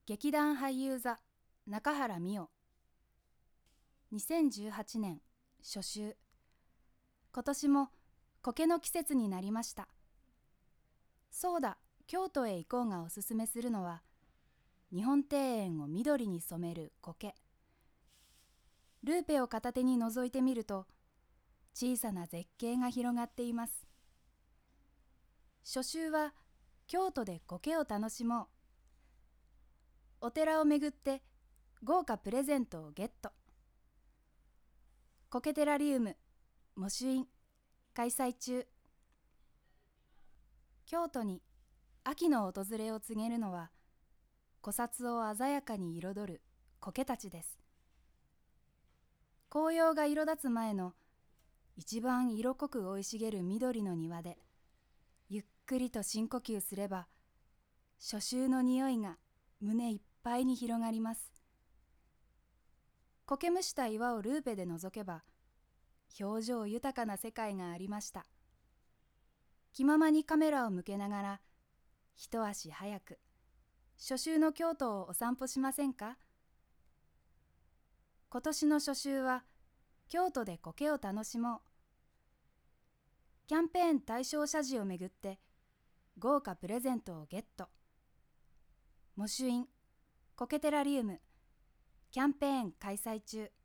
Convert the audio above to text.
劇団俳優座中原美緒。2018年初秋。今年も苔の季節になりました。そうだ、京都へ行こうがおすすめするのは、日本庭園を緑に染める苔。ルーペを片手に覗いてみると、小さな絶景が広がっています。初秋は京都で苔を楽しもう。お寺を巡って豪華プレゼントをゲット。苔テラリウム御朱印開催中。京都に秋の訪れを告げるのは、古刹を鮮やかに彩る苔たちです。紅葉が色立つ前の一番色濃く生い茂る緑の庭で、ゆっくりと深呼吸すれば、初秋の匂いが胸いっぱいに広がります。苔むした岩をルーペで覗けば、表情豊かな世界がありました。気ままにカメラを向けながら、一足早く初秋の京都をお散歩しませんか？今年の初秋は京都で苔を楽しもう。キャンペーン対象社寺をめぐって豪華プレゼントをゲット。御朱印苔テラリウムキャンペーン開催中。